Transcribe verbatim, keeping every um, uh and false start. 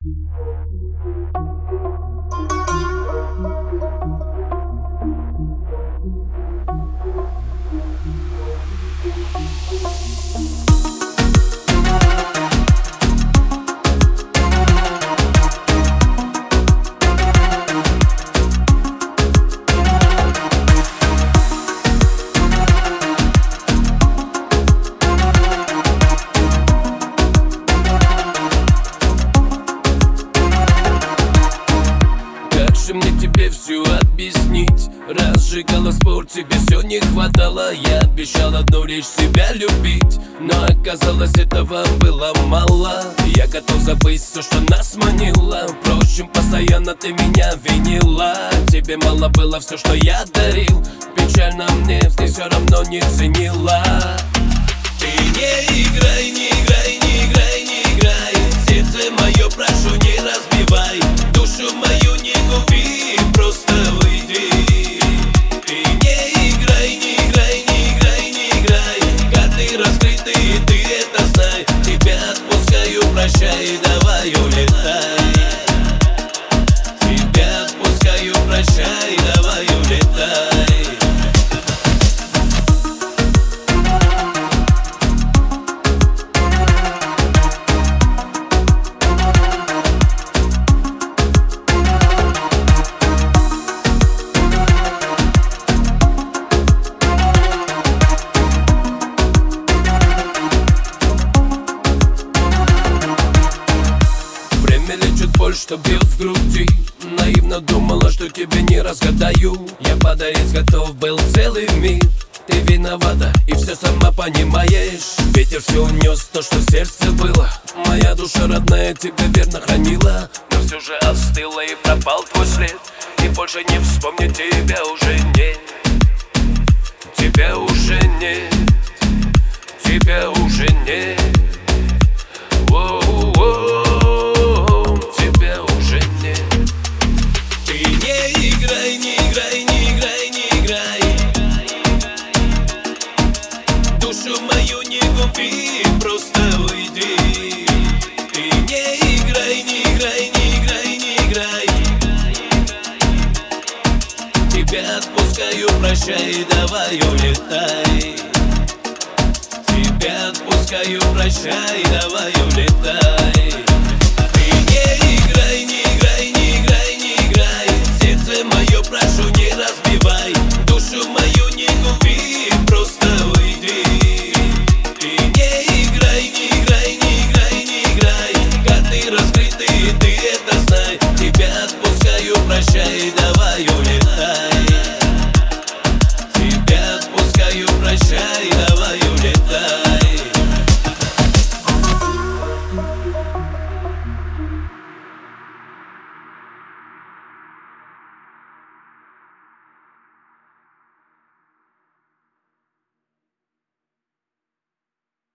Мне тебе все объяснить? Разжигала спор, тебе все не хватало. Я обещал одну речь себя любить, но оказалось этого было мало. Я готов забыть все, что нас манило. Впрочем, постоянно ты меня винила. Тебе мало было все, что я дарил. Печально мне, ты все равно не ценила. Ты не играй, не играй, не играй, не играй. Сердце мое прошу, не разбивай. Душу мою не губи, просто уйди. Ты не играй, не играй, не играй, не играй. Карты раскрыты, и ты это знай. Тебя отпускаю, прощай, давай улетай. Тебя отпускаю, прощай, давай улетай. Лечит боль, что бьет в груди. Наивно думала, что тебе не разгадаю. Я подарить готов был целый мир. Ты виновата и все сама понимаешь. Ветер все унес то, что в сердце было. Моя душа родная тебя верно хранила, но все же остыла и пропал твой след. И больше не вспомнить тебя уже нет. Тебя уже нет. Тебя уже нет. Воу-воу. Душу мою не губи, просто уйди. Ты не играй, не играй, не играй, не играй. Тебя отпускаю, прощай, давай улетай. Тебя отпускаю, прощай, давай улетай.